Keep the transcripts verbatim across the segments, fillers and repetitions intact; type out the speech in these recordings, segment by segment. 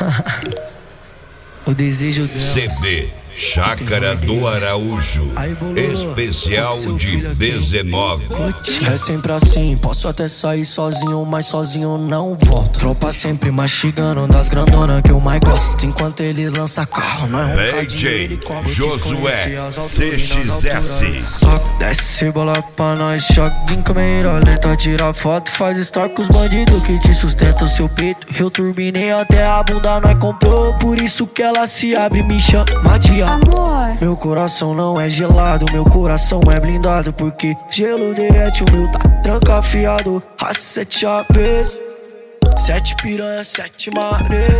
O desejo dela. C D Chácara do Araújo, especial de dezenove. É sempre assim, posso até sair sozinho, mas sozinho não volto. Tropa sempre mastigando das grandonas que eu mais gosto. Enquanto eles lançam carro, não é um D J Josué C X S. Só desce bola pra nós, choque em câmera lenta, tira foto, faz story com os bandidos que te sustentam seu peito. Eu turbinei até a bunda, nós comprou, por isso que ela se abre e me chama de amor. Meu coração não é gelado, meu coração é blindado, porque gelo derrete, o meu tá trancafiado. A sete aves, sete piranha, sete mares.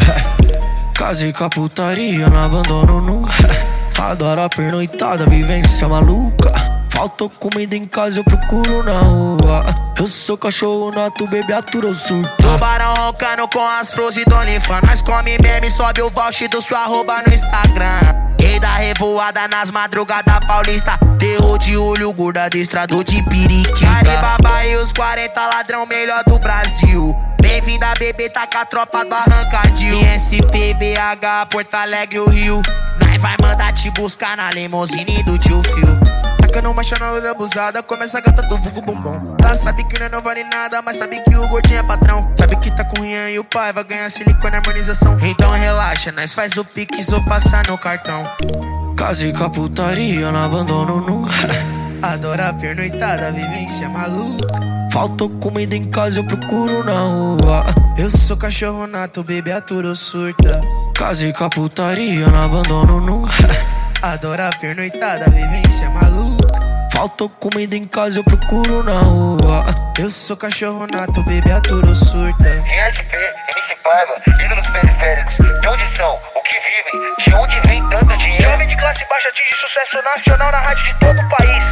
Casei com a putaria, não abandono nunca. Adoro a pernoitada, vivência maluca. Faltou comida em casa, eu procuro na rua. Eu sou cachorro nato, bebê atura ou surta. Tubarão roncando com as flores do Olifa. Nós come meme, sobe o voucher do sua arroba no Instagram. Rei da revoada nas madrugadas paulista. Terror de olho, gorda destrador de periquita. Alibaba e os quarenta ladrão melhor do Brasil. Bem-vinda bebê, tá com a tropa do Arrancadil. I S P, B H, Porto Alegre, o Rio. Nós vai mandar te buscar na limousine do tio Phil. Tacando marcha na hora abusada, começa a gata do vulgo bombom. Ela sabe que não vale nada, mas sabe que o gordinho é patrão. Sabe que tá com o Rian e o pai vai ganhar silicone e harmonização. Então relaxa, nós faz o pix ou passar no cartão. Casei com a putaria, não abandono nunca. Adoro a pernoitada, vivência maluca. Faltou comida em casa, eu procuro na rua. Eu sou cachorro nato, bebê atura ou surta. Casei com a putaria, não abandono nunca. Adoro a pernoitada, vivência maluca. Faltou comida em casa, eu procuro na rua. Eu sou cachorro nato, bebê atura ou surta. R S P, M C Paiva, ídolos periféricos. De onde são? O que vivem? De onde vem tanto dinheiro? Jovem de classe baixa atinge sucesso nacional na rádio de todo o país.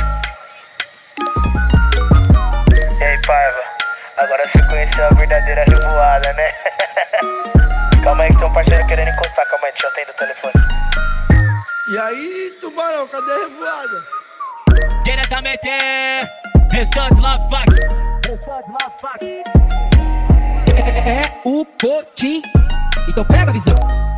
E aí, Paiva, agora você conheceu a verdadeira revoada, né? Calma aí que tem um parceiro querendo encostar, calma aí, deixa eu atender o telefone. E aí, Tubarão, cadê a revoada? Diretamente, restante lá, fuck. Restante lá, fuck. É o Cotim. Então pega a visão.